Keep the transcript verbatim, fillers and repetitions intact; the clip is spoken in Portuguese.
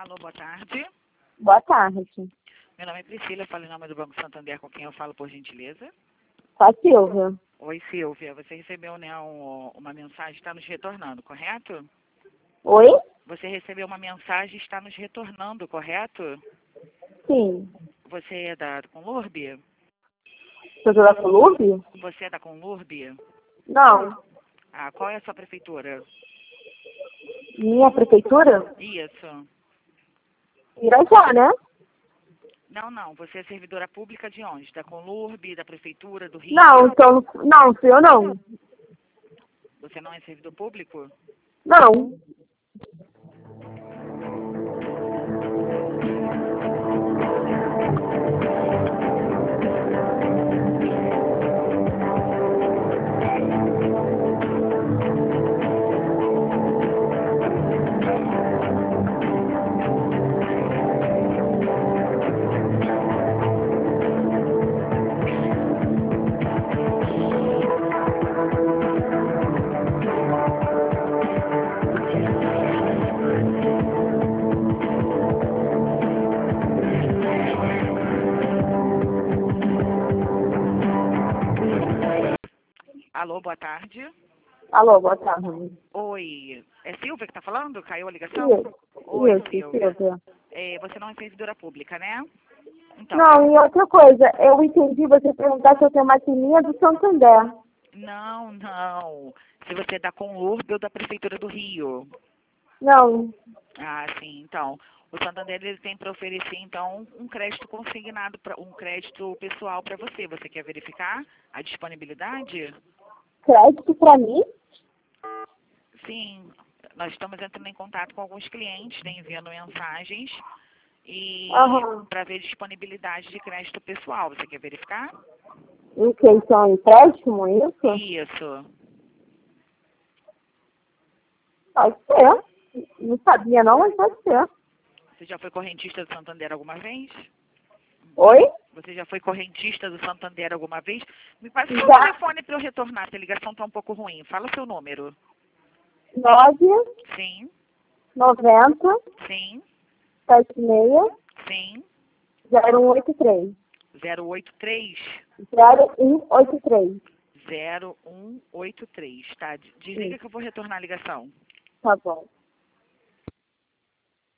Alô, boa tarde. Boa tarde. Meu nome é Priscila, eu falo em nome do Banco Santander, com quem eu falo, por gentileza. Com a Silvia. Oi, Silvia. Você recebeu, né, um, uma mensagem, está nos retornando, correto? Oi? Você recebeu uma mensagem e está nos retornando, correto? Sim. Você é da Conlurb? Você é da Clube? Você é da Conlurb? Não. Ah, qual é a sua prefeitura? Minha prefeitura? Isso. Irajá, né? Não, não. Você é servidora pública de onde? Da Conlurb, da prefeitura, do Rio? Não, então, não, fui eu não. Você não é servidor público? Não. Alô, boa tarde. Alô, boa tarde. Oi. É Silvia que está falando? Caiu a ligação? Isso, Oi, isso, Silvia. Silvia. É, você não é servidora pública, né? Então, Não, eu... e outra coisa, eu entendi você perguntar se eu tenho maquininha do Santander. Não, não. Se você é da Conlurb ou da Prefeitura do Rio. Não. Ah, sim. Então, o Santander ele tem para oferecer, então, um crédito consignado, pra, um crédito pessoal para você. Você quer verificar a disponibilidade? Crédito pra mim? Sim. Nós estamos entrando em contato com alguns clientes, né, enviando mensagens e Aham. para ver disponibilidade de crédito pessoal. Você quer verificar? O que? Isso é um empréstimo, isso? Isso. Pode ser. Não sabia não, mas pode ser. Você já foi correntista do Santander alguma vez? Oi? Você já foi correntista do Santander alguma vez? Me passa o seu Já. telefone para eu retornar, se a ligação está um pouco ruim. Fala o seu número. Nove, Sim, noventa, sim, sete seis, sim. zero um oito três. zero oito três Zero um oito três. zero um oito três, tá? Desliga que eu vou retornar a ligação. Tá bom.